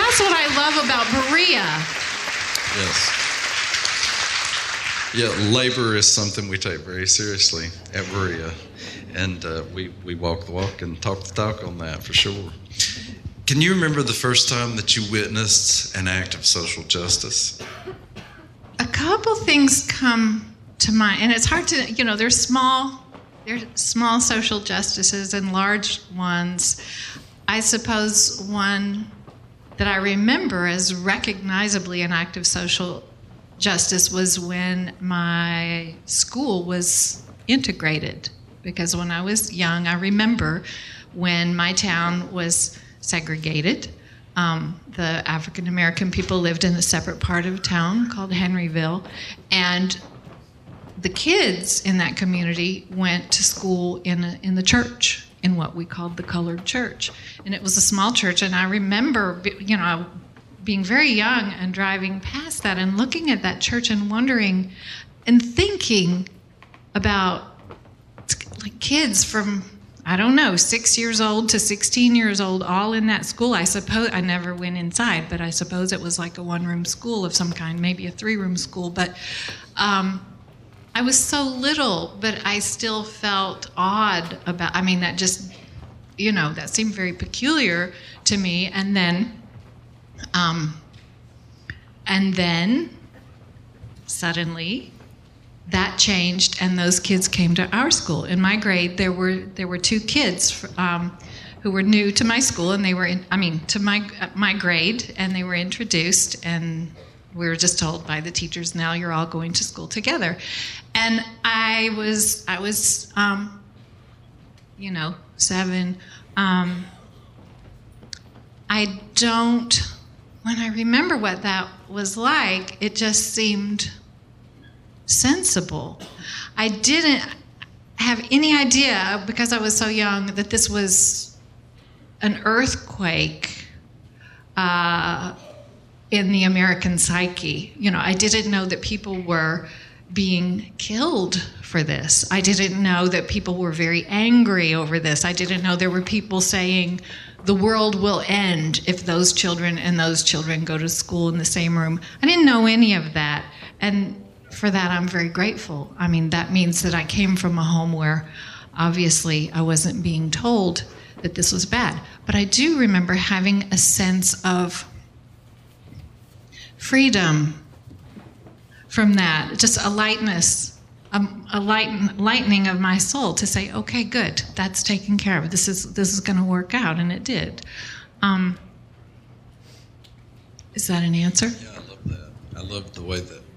that's what I love about Berea. Yes. Yeah, labor is something we take very seriously at Berea. And we walk the walk and talk the talk on that for sure. Can you remember the first time that you witnessed an act of social justice? A couple things come to mind, and it's hard to, there's small social justices and large ones. I suppose one that I remember as recognizably an act of social justice was when my school was integrated. Because when I was young, I remember when my town was segregated. The African American people lived in a separate part of town called Henryville, and the kids in that community went to school in the church, in what we called the colored church. And it was a small church, and I remember, being very young and driving past that and looking at that church and wondering and thinking about like kids from, 6 years old to 16 years old, all in that school. I suppose, I never went inside, but I suppose it was like a one-room school of some kind, maybe a three-room school. But I was so little, but I still felt odd about, that just, that seemed very peculiar to me. And then suddenly that changed, and those kids came to our school. In my grade, there were two kids who were new to my school, and they were to my grade, and they were introduced, and we were just told by the teachers, now you're all going to school together. And I was 7. When I remember what that was like, it just seemed sensible. I didn't have any idea, because I was so young, that this was an earthquake in the American psyche. I didn't know that people were being killed for this. I didn't know that people were very angry over this. I didn't know there were people saying the world will end if those children and those children go to school in the same room. I didn't know any of that. And for that, I'm very grateful. That means that I came from a home where obviously I wasn't being told that this was bad. But I do remember having a sense of freedom from that, just a lightness, a lightening of my soul to say, okay, good, that's taken care of. This is going to work out, and it did. Is that an answer? Yeah, I love that. I love the way that,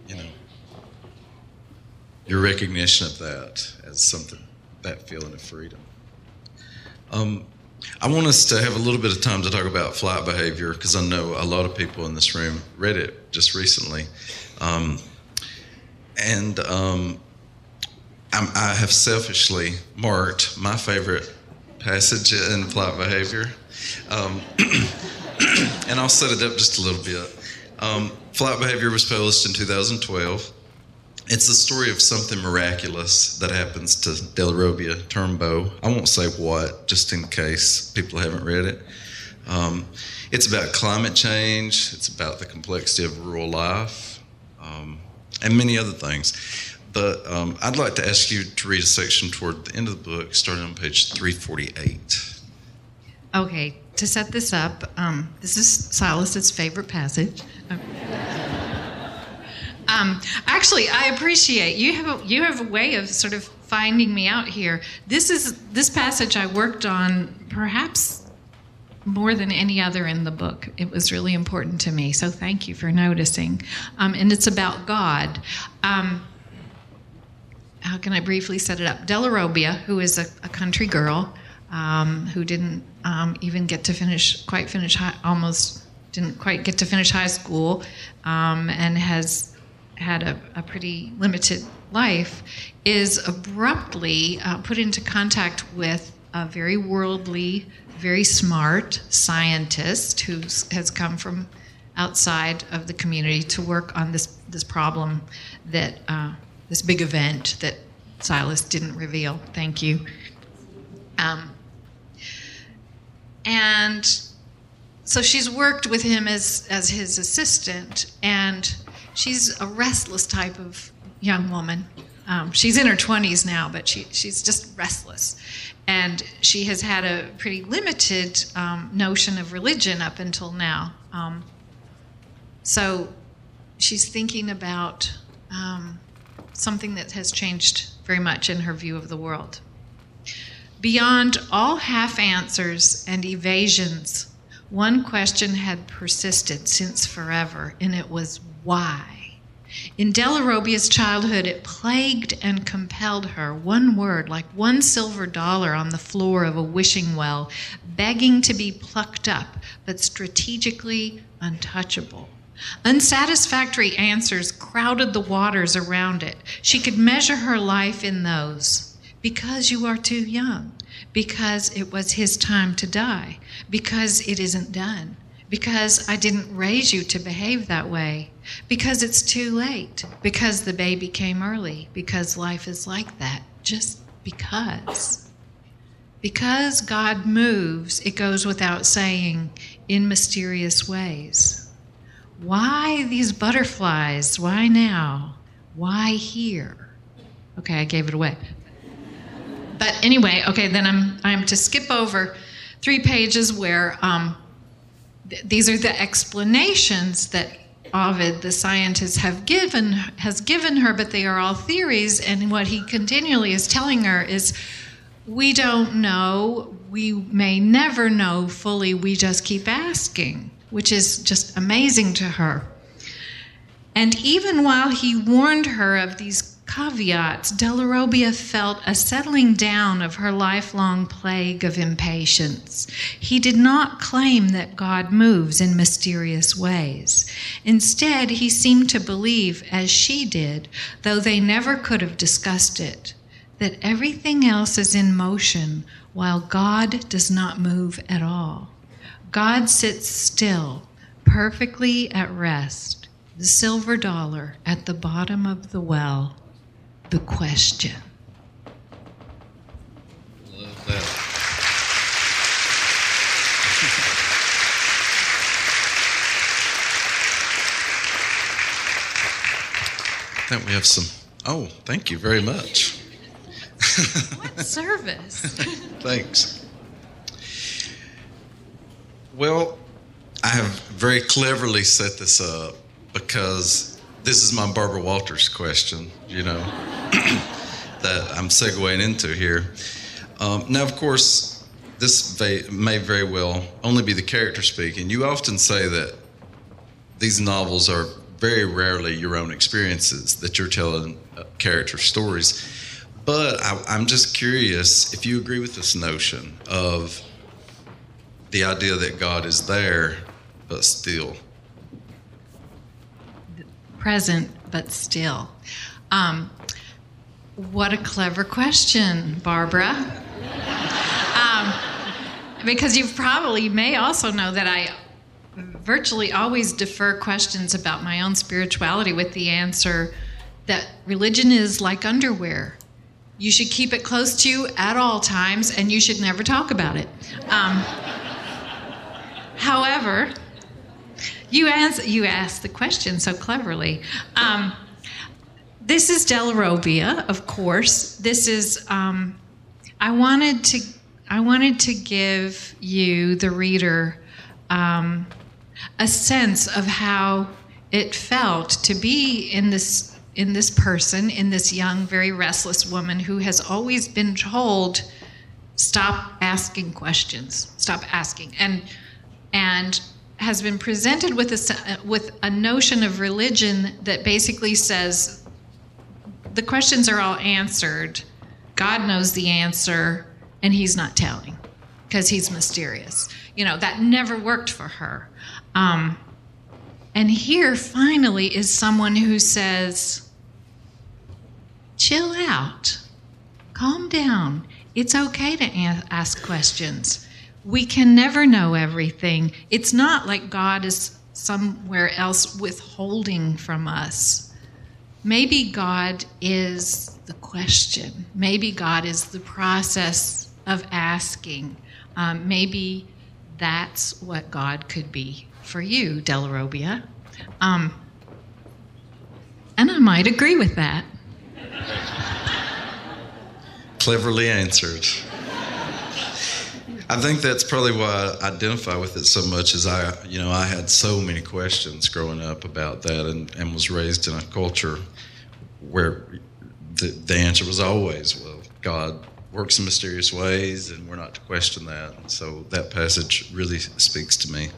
your recognition of that as something, that feeling of freedom. I want us to have a little bit of time to talk about flight behavior, because I know a lot of people in this room read it just recently. I have selfishly marked my favorite passage in flight behavior. And I'll set it up just a little bit. Flight behavior was published in 2012. It's the story of something miraculous that happens to Delarobia Turnbow. I won't say what, just in case people haven't read it. It's about climate change. It's about the complexity of rural life, and many other things. But I'd like to ask you to read a section toward the end of the book, starting on page 348. Okay, to set this up, this is Silas's favorite passage. Actually, I appreciate you have a way of sort of finding me out here. This passage I worked on perhaps more than any other in the book. It was really important to me, so thank you for noticing. And it's about God. How can I briefly set it up? Delarobia, who is a country girl who didn't even get to finish didn't quite get to finish high school, and has had a pretty limited life, is abruptly put into contact with a very worldly, very smart scientist who has come from outside of the community to work on this problem, that this big event that Silas didn't reveal. Thank you. And So she's worked with him as his assistant, and she's a restless type of young woman. She's in her 20s now, but she's just restless. And she has had a pretty limited notion of religion up until now. So she's thinking about something that has changed very much in her view of the world. Beyond all half answers and evasions, one question had persisted since forever, and it was why. In Della Robbia's childhood, it plagued and compelled her, one word, like one silver dollar on the floor of a wishing well, begging to be plucked up, but strategically untouchable. Unsatisfactory answers crowded the waters around it. She could measure her life in those. Because you are too young. Because it was his time to die. Because it isn't done. Because I didn't raise you to behave that way. Because it's too late. Because the baby came early. Because life is like that. Just because. Because God moves, it goes without saying, in mysterious ways. Why these butterflies? Why now? Why here? Okay, I gave it away. But anyway, okay, then I'm to skip over 3 pages where these are the explanations that Ovid, the scientist, has given her, but they are all theories. And what he continually is telling her is, we don't know, we may never know fully, we just keep asking, which is just amazing to her. And even while he warned her of these caveats, Della Robbia felt a settling down of her lifelong plague of impatience. He did not claim that God moves in mysterious ways. Instead, he seemed to believe, as she did, though they never could have discussed it, that everything else is in motion while God does not move at all. God sits still, perfectly at rest, the silver dollar at the bottom of the well. The question. Love that. I think we have some. Oh, thank you very much. What service? Thanks. Well, I have very cleverly set this up because this is my Barbara Walters question, that I'm segueing into here. Now, of course, this may very well only be the character speaking. You often say that these novels are very rarely your own experiences, that you're telling character stories. But I'm just curious if you agree with this notion of the idea that God is there, but still. Present, but still. What a clever question, Barbara. Because you may also know that I virtually always defer questions about my own spirituality with the answer that religion is like underwear. You should keep it close to you at all times, and you should never talk about it. However, you asked the question so cleverly. This is Della Robbia, of course. This is. I wanted to give you, the reader, a sense of how it felt to be in this person, in this young, very restless woman who has always been told, stop asking questions, stop asking, and has been presented with a notion of religion that basically says the questions are all answered, God knows the answer, and he's not telling because he's mysterious. That never worked for her. And here, finally, is someone who says, chill out, calm down. It's okay to ask questions. We can never know everything. It's not like God is somewhere else withholding from us. Maybe God is the question. Maybe God is the process of asking. Maybe that's what God could be for you, Della Robbia. And I might agree with that. Cleverly answered. I think that's probably why I identify with it so much. Is I had so many questions growing up about that, and was raised in a culture where the answer was always, well, God works in mysterious ways, and we're not to question that. So that passage really speaks to me.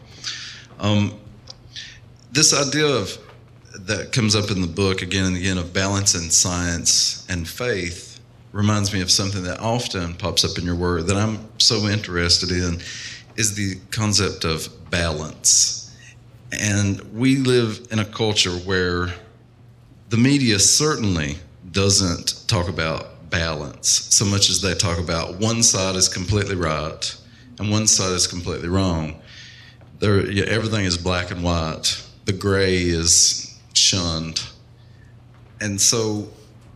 This idea that comes up in the book again and again of balancing science and faith reminds me of something that often pops up in your work that I'm so interested in, is the concept of balance. And we live in a culture where the media certainly doesn't talk about balance so much as they talk about one side is completely right and one side is completely wrong. Everything is black and white. The gray is shunned. And so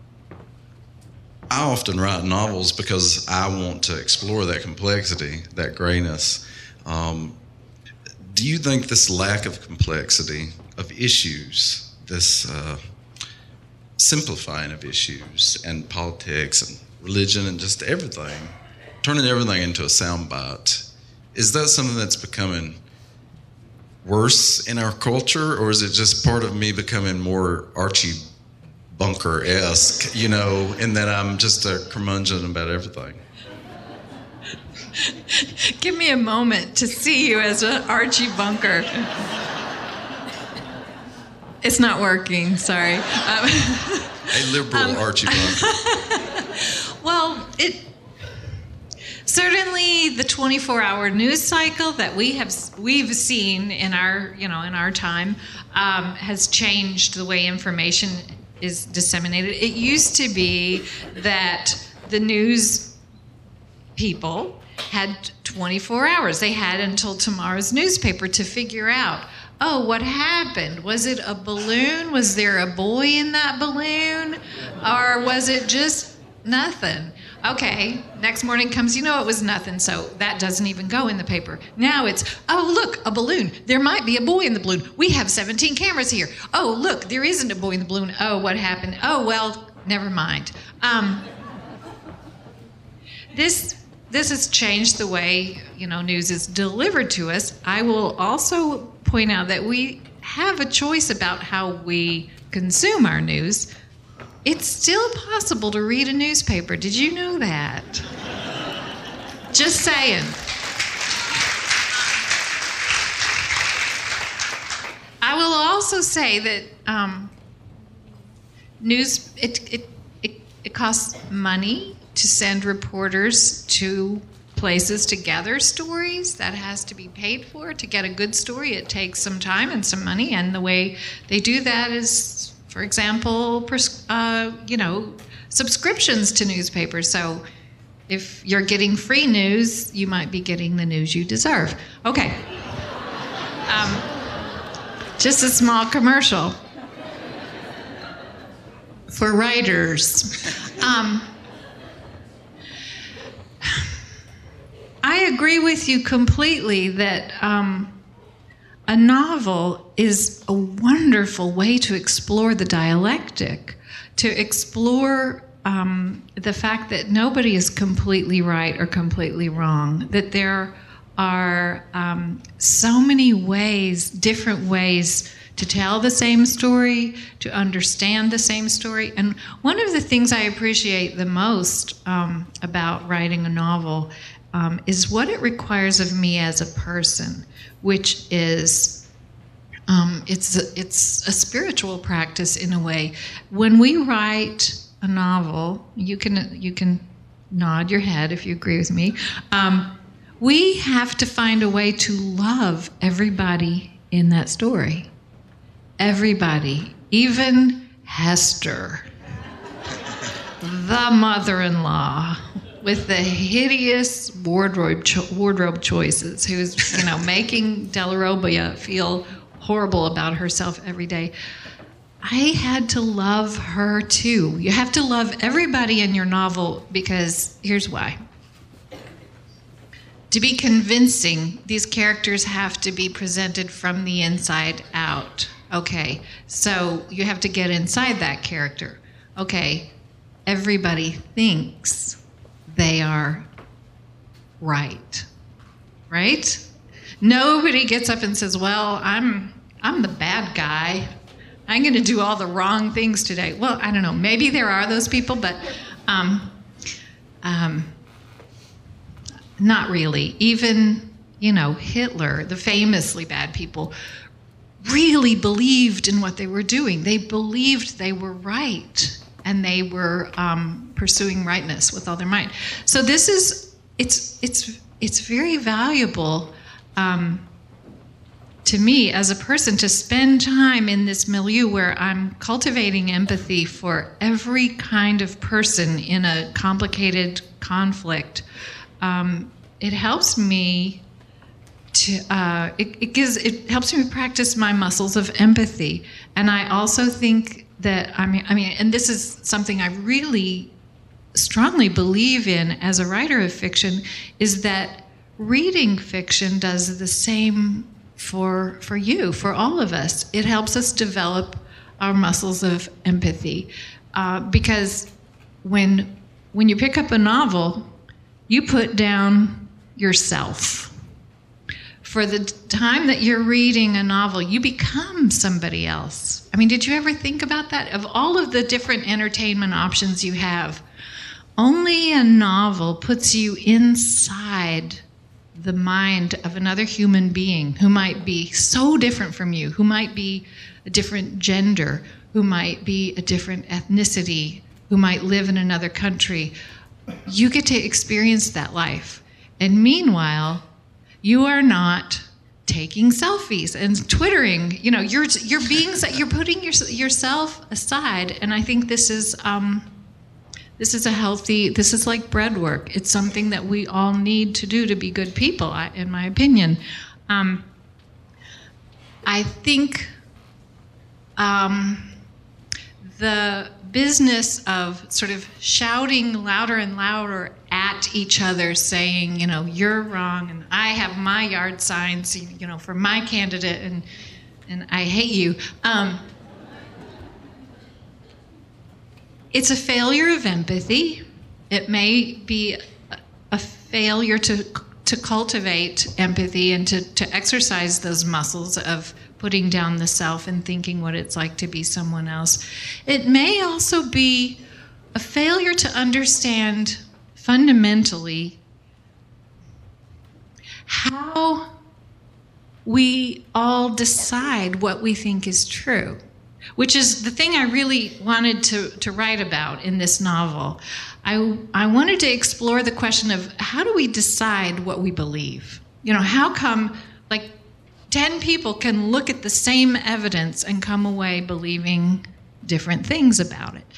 I often write novels because I want to explore that complexity, that grayness. Do you think this lack of complexity of issues, this simplifying of issues and politics and religion and just everything, turning everything into a soundbite, is that something that's becoming worse in our culture, or is it just part of me becoming more Archie Bunker-esque, in that I'm just a curmudgeon about everything? Give me a moment to see you as an Archie Bunker. It's not working, sorry. A liberal Archie Bunker. Well, certainly the 24-hour news cycle that we've seen in our time has changed the way information is disseminated. It used to be that the news people had 24 hours. They had until tomorrow's newspaper to figure out, oh, what happened? Was it a balloon? Was there a boy in that balloon? Or was it just nothing? Okay, next morning comes, it was nothing, so that doesn't even go in the paper. Now it's, oh, look, a balloon. There might be a boy in the balloon. We have 17 cameras here. Oh, look, there isn't a boy in the balloon. Oh, what happened? Oh, well, never mind. This has changed the way, news is delivered to us. I will also point out that we have a choice about how we consume our news. It's still possible to read a newspaper. Did you know that? Just saying. I will also say that news, it costs money to send reporters to places to gather stories. That has to be paid for. To get a good story, it takes some time and some money, and the way they do that is, for example, subscriptions to newspapers. So if you're getting free news, you might be getting the news you deserve. Okay. Just a small commercial for writers. I agree with you completely that a novel is a wonderful way to explore the dialectic, to explore the fact that nobody is completely right or completely wrong, that there are so many ways, different ways to tell the same story, to understand the same story. And one of the things I appreciate the most about writing a novel is what it requires of me as a person, which is it's a spiritual practice in a way. When we write a novel, you can nod your head if you agree with me. We have to find a way to love everybody in that story. Everybody, even Hester, the mother-in-law with the hideous wardrobe choices, who's making Della Robbia feel horrible about herself every day. I had to love her too. You have to love everybody in your novel because here's why. to be convincing, these characters have to be presented from the inside out. Okay, so you have to get inside that character. Okay, everybody thinks they are right? Nobody gets up and says, well, I'm the bad guy. I'm going to do all the wrong things today. Well, I don't know. Maybe there are those people, but not really. Even, Hitler, the famously bad people, really believed in what they were doing. They believed they were right, and they were pursuing rightness with all their might. So this is, it's very valuable to me as a person to spend time in this milieu where I'm cultivating empathy for every kind of person in a complicated conflict. It helps me to it helps me practice my muscles of empathy, and I also think that I mean, and this is something I really strongly believe in as a writer of fiction, is that reading fiction does the same for you, for all of us. It helps us develop our muscles of empathy, because when you pick up a novel, you put down yourself. For the time that you're reading a novel, you become somebody else. I mean, did you ever think about that? Of all of the different entertainment options you have, only a novel puts you inside the mind of another human being who might be so different from you, who might be a different gender, who might be a different ethnicity, who might live in another country. You get to experience that life. And meanwhile, you are not taking selfies and twittering. You're putting yourself aside. And I think this is like bread work. It's something that we all need to do to be good people, in my opinion. I think the business of sort of shouting louder and louder at each other, saying, you're wrong, and I have my yard signs, for my candidate, and I hate you. It's a failure of empathy. It may be a failure to cultivate empathy and to exercise those muscles of putting down the self and thinking what it's like to be someone else. It may also be a failure to understand fundamentally how we all decide what we think is true, which is the thing I really wanted to write about in this novel. I wanted to explore the question of how do we decide what we believe? How come 10 people can look at the same evidence and come away believing different things about it?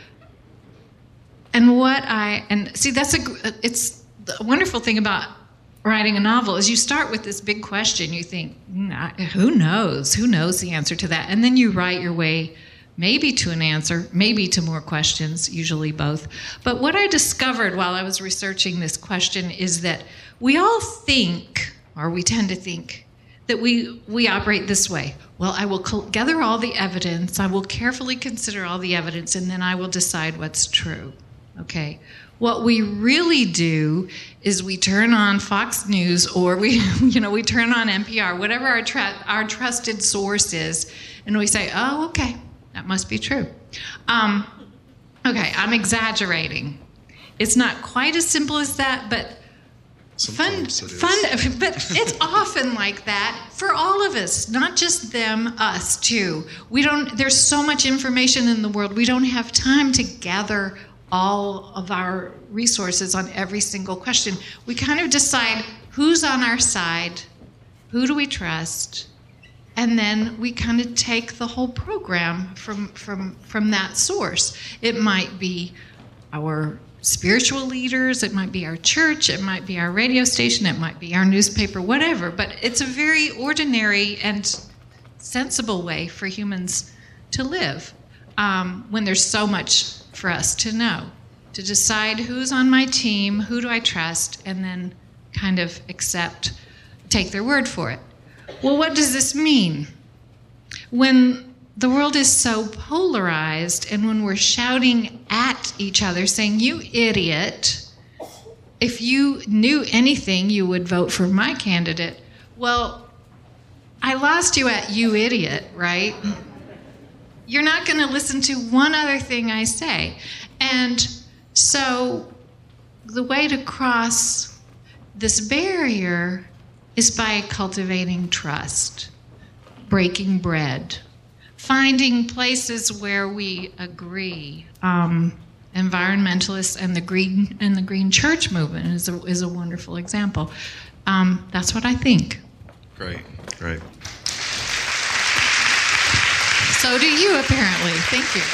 And see, it's the wonderful thing about writing a novel is you start with this big question. You think, who knows? Who knows the answer to that? And then you write your way maybe to an answer, maybe to more questions, usually both. But what I discovered while I was researching this question is that we all think, or we tend to think, that we operate this way. Well, I will gather all the evidence, I will carefully consider all the evidence, and then I will decide what's true. Okay. What we really do is we turn on Fox News, or we turn on NPR, whatever our trusted source is, and we say, oh, okay, that must be true. Okay, I'm exaggerating. It's not quite as simple as that, but fun, but it's often like that for all of us, not just them, us too. There's so much information in the world. We don't have time to gather all of our resources on every single question. We kind of decide who's on our side, who do we trust, and then we kind of take the whole program from that source. It might be our spiritual leaders, it might be our church, it might be our radio station, it might be our newspaper, whatever. But it's a very ordinary and sensible way for humans to live when there's so much for us to know, to decide who's on my team, who do I trust, and then kind of take their word for it. Well, what does this mean? When the world is so polarized and when we're shouting at each other saying, "You idiot, if you knew anything, you would vote for my candidate." Well, I lost you at "you idiot," right? You're not going to listen to one other thing I say. And so the way to cross this barrier is by cultivating trust, breaking bread, finding places where we agree. Environmentalists and the Green Church movement is a wonderful example. That's what I think. Great. So do you, apparently. Thank you.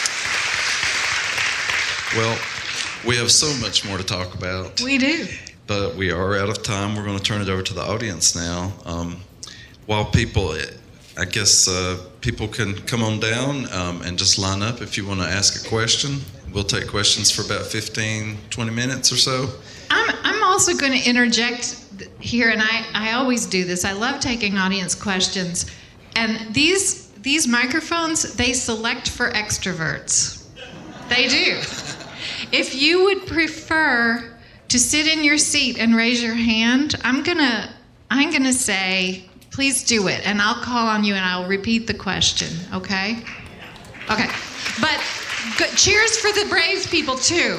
Well, we have so much more to talk about. We do. But we are out of time. We're going to turn it over to the audience now. While people, I guess people can come on down and just line up if you want to ask a question. We'll take questions for about 15, 20 minutes or so. I'm also going to interject here, and I always do this. I love taking audience questions. And these microphones, they select for extroverts. They do. If you would prefer to sit in your seat and raise your hand, I'm gonna say, please do it, and I'll call on you and I'll repeat the question. Okay? Okay. But cheers for the brave people too.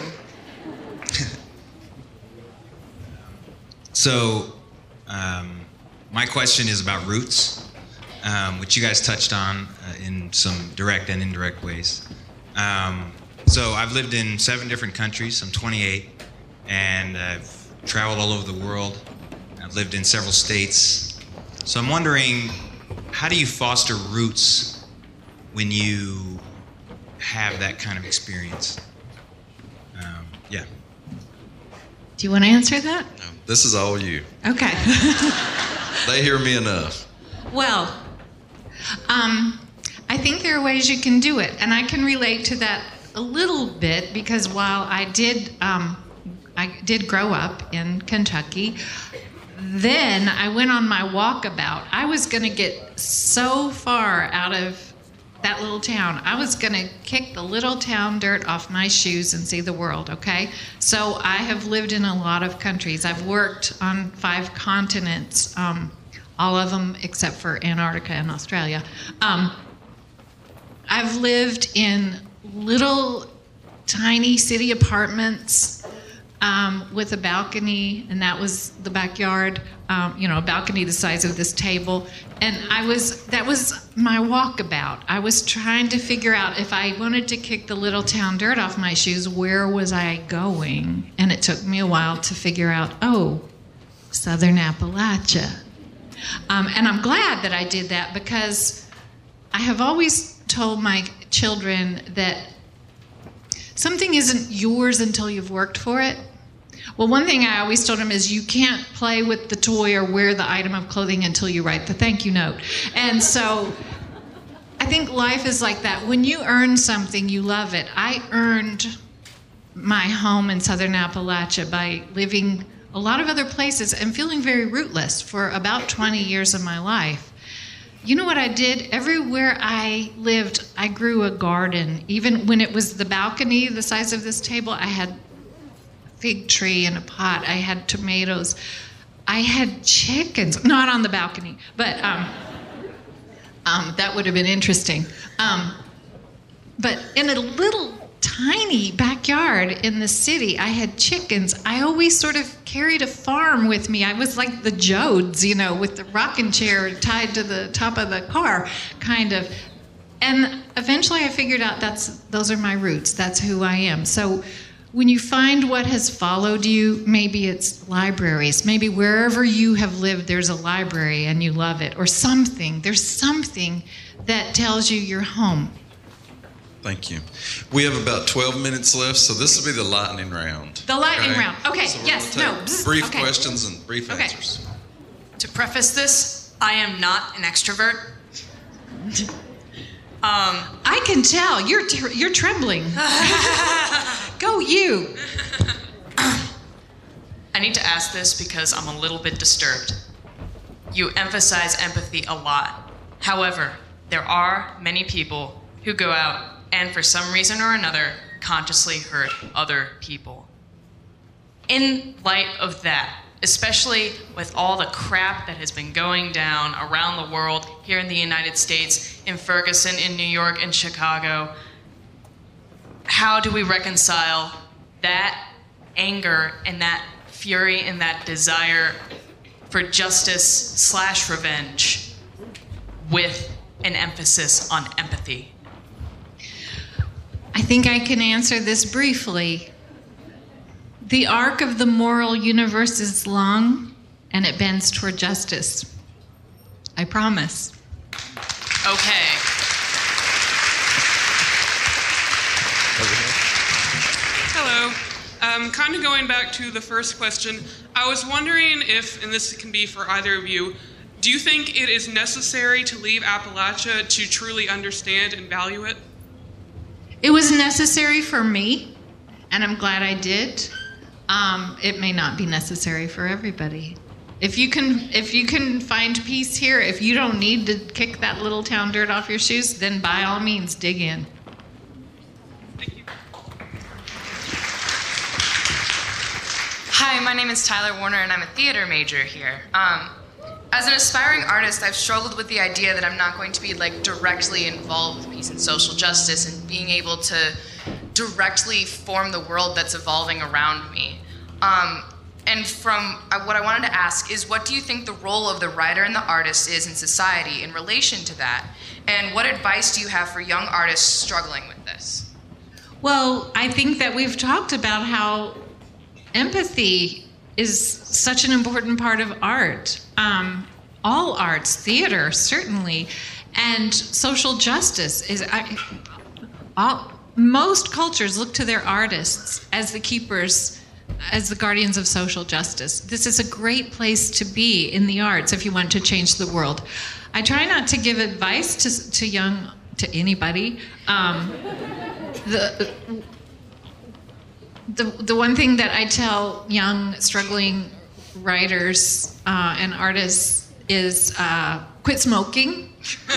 So, my question is about roots, which you guys touched on in some direct and indirect ways. So I've lived in 7 different countries. I'm 28, and I've traveled all over the world. I've lived in several states. So I'm wondering, how do you foster roots when you have that kind of experience? Yeah. Do you want to answer that? This is all you. Okay. They hear me enough. Well, I think there are ways you can do it, and I can relate to that a little bit because while I did grow up in Kentucky, then I went on my walkabout. I was going to get so far out of that little town. I was going to kick the little town dirt off my shoes and see the world, okay? So I have lived in a lot of countries. I've worked on 5 continents, all of them except for Antarctica and Australia. I've lived in little tiny city apartments with a balcony, and that was the backyard, a balcony the size of this table. And that was my walkabout. I was trying to figure out if I wanted to kick the little town dirt off my shoes, where was I going? And it took me a while to figure out, Southern Appalachia. And I'm glad that I did that because I have always told my children that something isn't yours until you've worked for it. Well, one thing I always told them is you can't play with the toy or wear the item of clothing until you write the thank you note. And so I think life is like that. When you earn something, you love it. I earned my home in Southern Appalachia by living a lot of other places and feeling very rootless for about 20 years of my life. You know what I did? Everywhere I lived, I grew a garden. Even when it was the balcony, the size of this table, I had a fig tree in a pot. I had tomatoes. I had chickens. Not on the balcony, but that would have been interesting. But in a little tiny backyard in the city, I had chickens. I always sort of carried a farm with me. I was like the Jodes, with the rocking chair tied to the top of the car, kind of. And eventually I figured out those are my roots. That's who I am. So when you find what has followed you, maybe it's libraries. Maybe wherever you have lived, there's a library and you love it, or something. There's something that tells you you're home. Thank you. We have about 12 minutes left, so this will be the lightning round. The lightning round. Okay, so yes, no. Brief questions and brief Okay. answers. To preface this, I am not an extrovert. I can tell. You're trembling. Go you. I need to ask this because I'm a little bit disturbed. You emphasize empathy a lot. However, there are many people who go out and for some reason or another consciously hurt other people. In light of that, especially with all the crap that has been going down around the world, here in the United States, in Ferguson, in New York, in Chicago, how do we reconcile that anger and that fury and that desire for justice/revenge with an emphasis on empathy? I think I can answer this briefly. The arc of the moral universe is long, and it bends toward justice. I promise. Okay. Hello. Kind of going back to the first question, I was wondering if, and this can be for either of you, do you think it is necessary to leave Appalachia to truly understand and value it? It was necessary for me, and I'm glad I did. It may not be necessary for everybody. If you can find peace here, if you don't need to kick that little town dirt off your shoes, then by all means, dig in. Thank you. Hi, my name is Tyler Warner, and I'm a theater major here. As an aspiring artist, I've struggled with the idea that I'm not going to be directly involved with peace and social justice and being able to directly form the world that's evolving around me. And from what I wanted to ask is, what do you think the role of the writer and the artist is in society in relation to that? And what advice do you have for young artists struggling with this? Well, I think that we've talked about how empathy is such an important part of art. All arts, theater, certainly, and social justice is. Most cultures look to their artists as the keepers, as the guardians of social justice. This is a great place to be in the arts if you want to change the world. I try not to give advice to anybody. The one thing that I tell young, struggling writers and artists is quit smoking.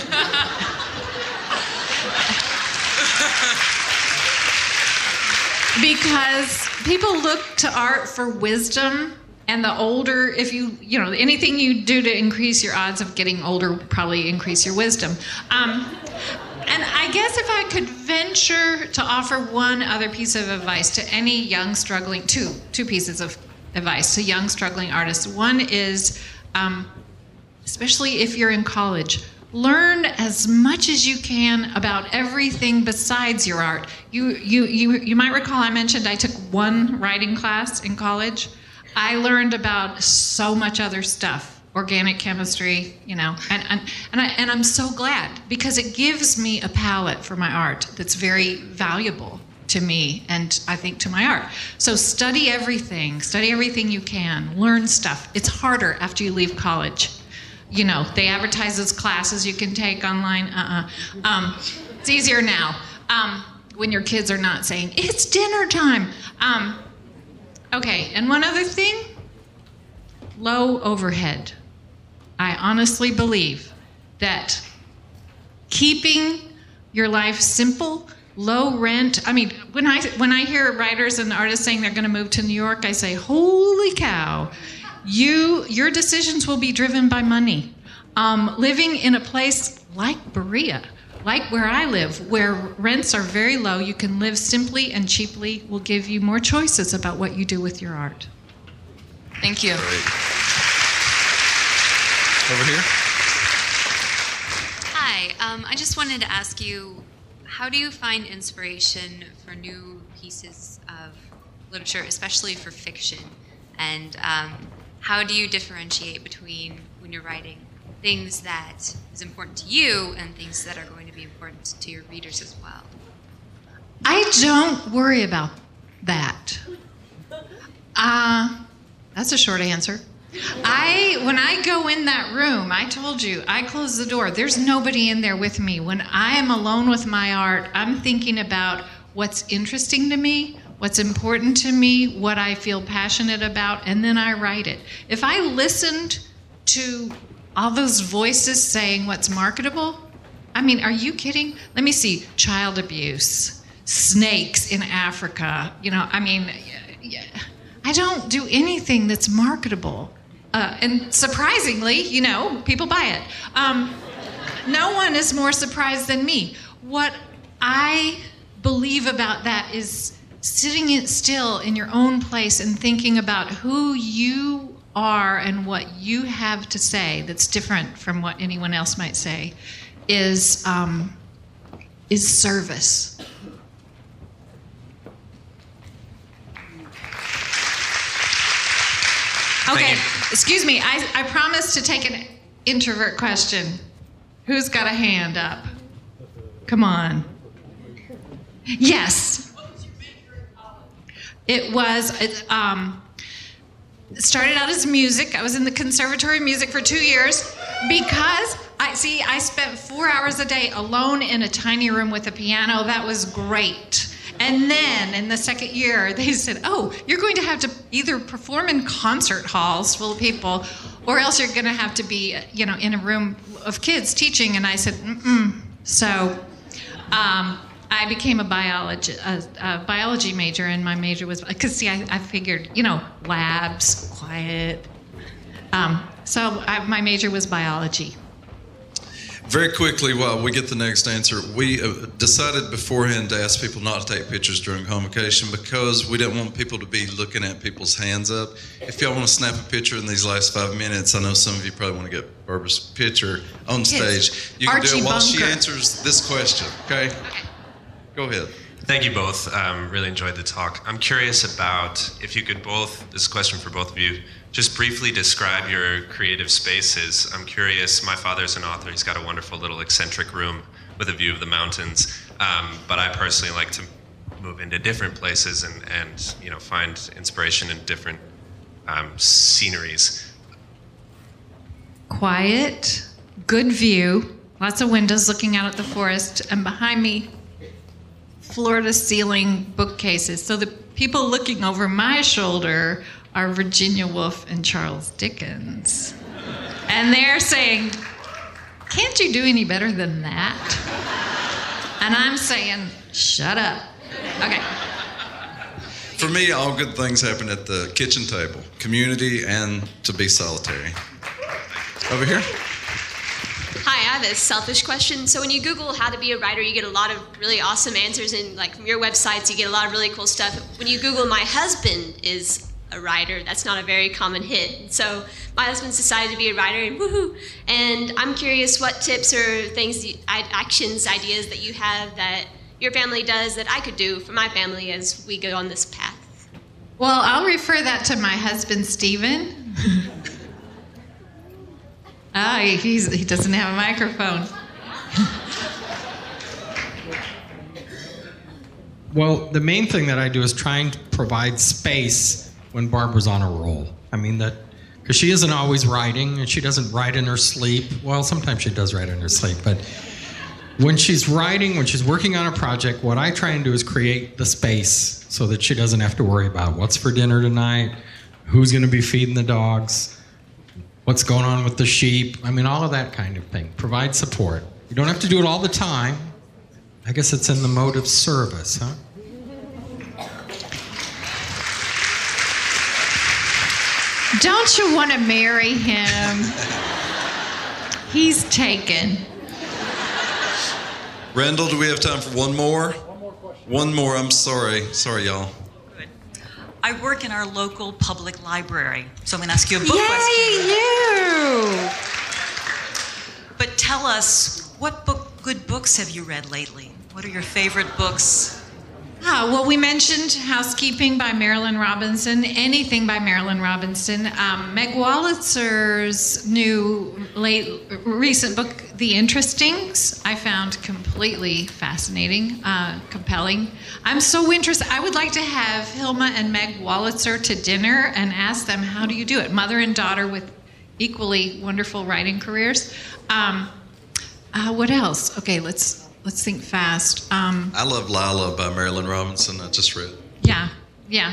Because people look to art for wisdom, and the older, if you anything you do to increase your odds of getting older will probably increase your wisdom. And I guess if I could venture to offer one other piece of advice to any young struggling, two pieces of advice to young struggling artists. One is, especially if you're in college, learn as much as you can about everything besides your art. You might recall I mentioned I took one writing class in college. I learned about so much other stuff. Organic chemistry, and I'm so glad, because it gives me a palette for my art that's very valuable to me and I think to my art. So study everything you can, learn stuff. It's harder after you leave college. They advertise those classes you can take online. It's easier now when your kids are not saying, it's dinner time. Okay, and one other thing, low overhead. I honestly believe that keeping your life simple, low rent. I mean, when I hear writers and artists saying they're going to move to New York, I say, holy cow, your decisions will be driven by money. Living in a place like Berea, like where I live, where rents are very low, you can live simply and cheaply, will give you more choices about what you do with your art. Thank you. Great. Over here. Hi, I just wanted to ask you, how do you find inspiration for new pieces of literature, especially for fiction? And how do you differentiate between, when you're writing, things that is important to you and things that are going to be important to your readers as well? I don't worry about that. That's a short answer. When I go in that room, I told you, I close the door. There's nobody in there with me. When I am alone with my art, I'm thinking about what's interesting to me, what's important to me, what I feel passionate about, and then I write it. If I listened to all those voices saying what's marketable, I mean, are you kidding? Let me see, child abuse, snakes in Africa, I mean, I don't do anything that's marketable. And surprisingly, people buy it. No one is more surprised than me. What I believe about that is sitting still in your own place and thinking about who you are and what you have to say that's different from what anyone else might say is service. Okay, excuse me. I promised to take an introvert question. Who's got a hand up? Come on. Yes. It started out as music. I was in the Conservatory of Music for 2 years because I spent 4 hours a day alone in a tiny room with a piano. That was great. And then in the second year, they said, oh, you're going to have to either perform in concert halls full of people, or else you're going to have to be, in a room of kids teaching. And I said, So I became a biology major, and my major was, because I figured, labs, quiet. My major was biology. Very quickly, while we get the next answer, we decided beforehand to ask people not to take pictures during convocation because we didn't want people to be looking at people's hands up. If y'all want to snap a picture in these last 5 minutes, I know some of you probably want to get Barbara's picture on stage. You can do it while she answers this question, okay? Go ahead. Thank you both. Really enjoyed the talk. I'm curious about if you could both, this is a question for both of you, just briefly describe your creative spaces. I'm curious, my father's an author. He's got a wonderful little eccentric room with a view of the mountains. But I personally like to move into different places and find inspiration in different sceneries. Quiet, good view, lots of windows looking out at the forest, and behind me, floor-to-ceiling bookcases. So the people looking over my shoulder are Virginia Woolf and Charles Dickens. And they're saying, can't you do any better than that? And I'm saying, shut up. Okay. For me, all good things happen at the kitchen table, community and to be solitary. Over here. Hi, I have a selfish question. So when you Google how to be a writer, you get a lot of really awesome answers, and from your websites, you get a lot of really cool stuff. When you Google my husband is a writer, that's not a very common hit. So my husband's decided to be a writer, and woohoo! And I'm curious what tips or things, actions, ideas that you have that your family does that I could do for my family as we go on this path. Well, I'll refer that to my husband, Stephen. He doesn't have a microphone. Well, the main thing that I do is trying to provide space when Barbara's on a roll. I mean, because she isn't always writing, and she doesn't write in her sleep. Well, sometimes she does write in her sleep, but when she's writing, when she's working on a project, what I try and do is create the space so that she doesn't have to worry about what's for dinner tonight, who's going to be feeding the dogs, what's going on with the sheep. I mean, all of that kind of thing. Provide support. You don't have to do it all the time. I guess it's in the mode of service, huh? Don't you want to marry him? He's taken. Randall, do we have time for one more? One more question. One more, I'm sorry. Sorry, y'all. Good. I work in our local public library, so I'm going to ask you a book Yay, question. you! But tell us, what good books have you read lately? What are your favorite books? Well, we mentioned Housekeeping by Marilyn Robinson, anything by Marilyn Robinson. Meg Wollitzer's recent book, The Interestings, I found completely fascinating, compelling. I'm so interested. I would like to have Hilma and Meg Wolitzer to dinner and ask them, how do you do it? Mother and daughter with equally wonderful writing careers. What else? Okay, let's think fast. I love Lila by Marilyn Robinson. I just read. Yeah.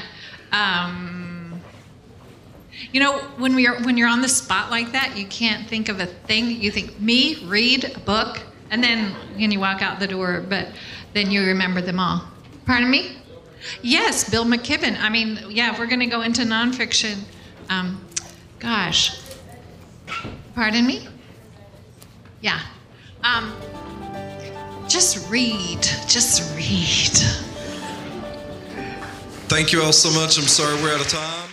You know, when you're on the spot like that, you can't think of a thing. You think, me, read a book, and then you walk out the door, but then you remember them all. Pardon me? Yes, Bill McKibben. I mean, yeah, if we're going to go into nonfiction, gosh. Pardon me? Yeah. Just read. Just read. Thank you all so much. I'm sorry we're out of time.